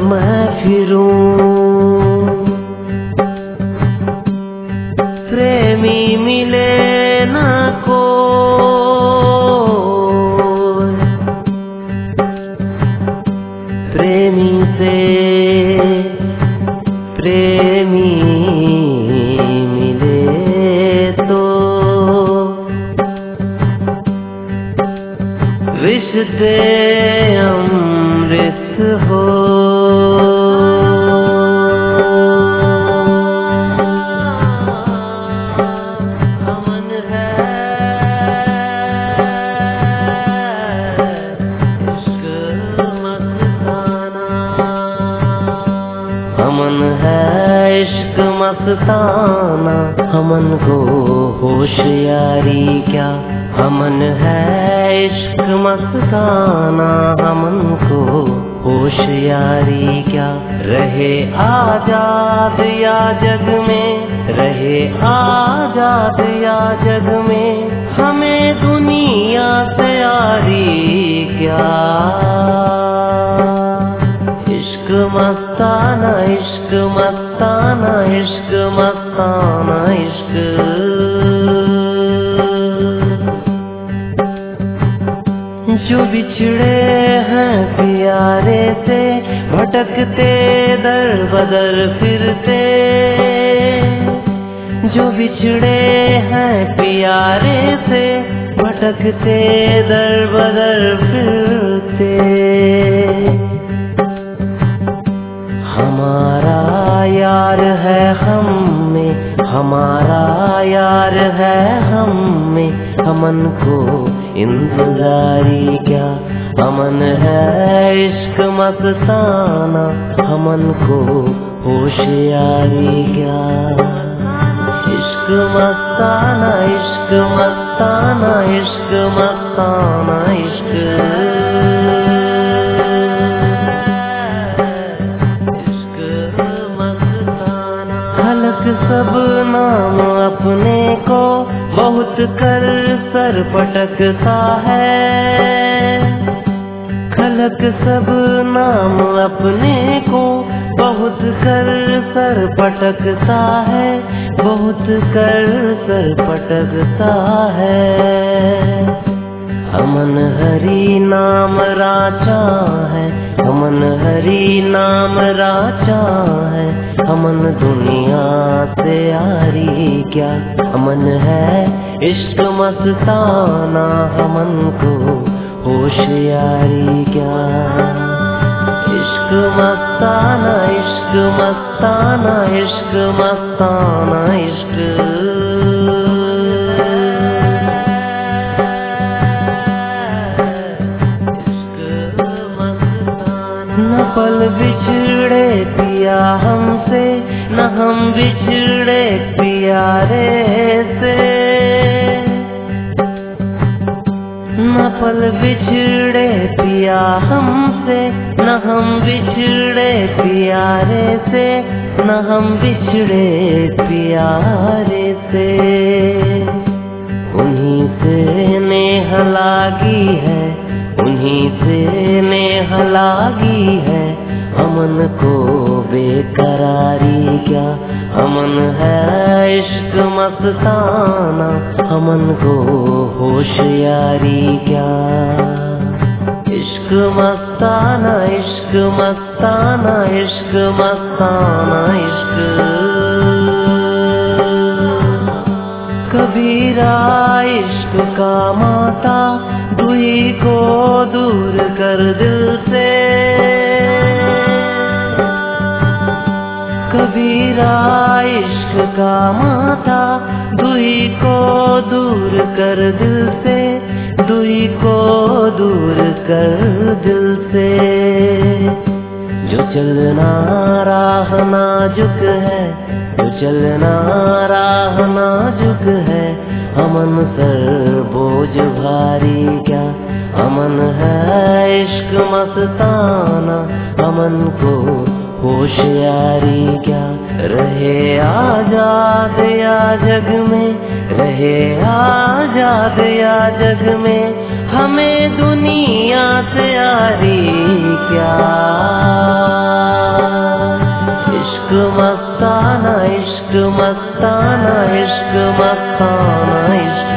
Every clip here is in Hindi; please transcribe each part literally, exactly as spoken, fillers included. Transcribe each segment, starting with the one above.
मैं फिरूं, प्रेमी मिले न कोई, प्रेमी से प्रेमी मिले तो विष दे अमृत हो। अमन है इश्क मस्ताना, अमन है इश्क मस्ताना, अमन को होशियारी क्या, अमन है इश्क मस्ताना, अमन को होशियारी क्या। रहे आजाद या जग में, रहे आजाद या जग में, हमें दुनिया से यारी क्या। इश्क मस्ताना इश्क मस्ताना इश्क मस्ताना इश्क। जो बिछड़े हैं प्यारे से, भटकते दर बदर फिरते, जो बिछड़े हैं प्यारे से, भटकते दर बदर फिरते, हमारा यार है हम में, हमारा यार है हम में, अमन को इंतजारी क्या। अमन है इश्क मस्ताना, अमन को होशियारी क्या। इश्क मस्ताना इश्क मस्ताना इश्क मस्ताना इश्क। सब नाम अपने को बहुत कर सर पटकता है, खलक सब नाम अपने को बहुत कर सर पटकता है, बहुत कर सर पटकता है। अमन हरि नाम राचा है, अमन हरि नाम राचा है, अमन दुनिया से यारी क्या। अमन है इश्क मस्ताना, अमन को होशियारी क्या। इश्क मस्ताना इश्क मस्ताना इश्क मस्ताना इश्क। न पल बिछड़े पिया हमसे, न हम बिछड़े प्यारे से, न पल बिछड़े पिया हमसे, न हम बिछड़े प्यारे से, न हम बिछड़े प्यारे से। उन्हीं से नेह लागी है, उन्हीं से नेह लागी है, अमन को बेकरारी क्या। अमन है इश्क मस्ताना, अमन को होशियारी क्या। इश्क मस्ताना इश्क मस्ताना इश्क मस्ताना इश्क। कबीरा इश्क का माता, दुई को दूर कर दिल से, कबीरा इश्क का माता, दुई को दूर कर दिल से, दुई को दूर कर दिल से। जो चलना राह नाजुक है, जो चलना राह नाजुक है, अमन सर बोझ भारी क्या। अमन है इश्क मस्ताना, अमन को होशियारी क्या। रहे आजाद या जग में, रहे आजाद या जग में, हमें दुनिया से यारी क्या। इश्क मस्ताना इश्क मस्ताना इश्क मस्ताना इश्क।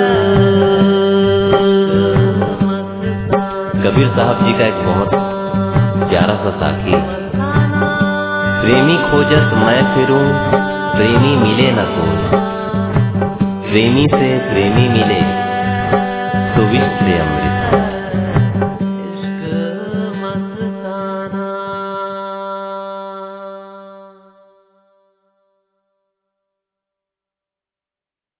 कबीर साहब जी का एक बहुत प्यारा सा साखी, प्रेमी खोजत मैं फिरूं प्रेमी मिले न कोई, प्रेमी से प्रेमी मिले तो विष से अमृत।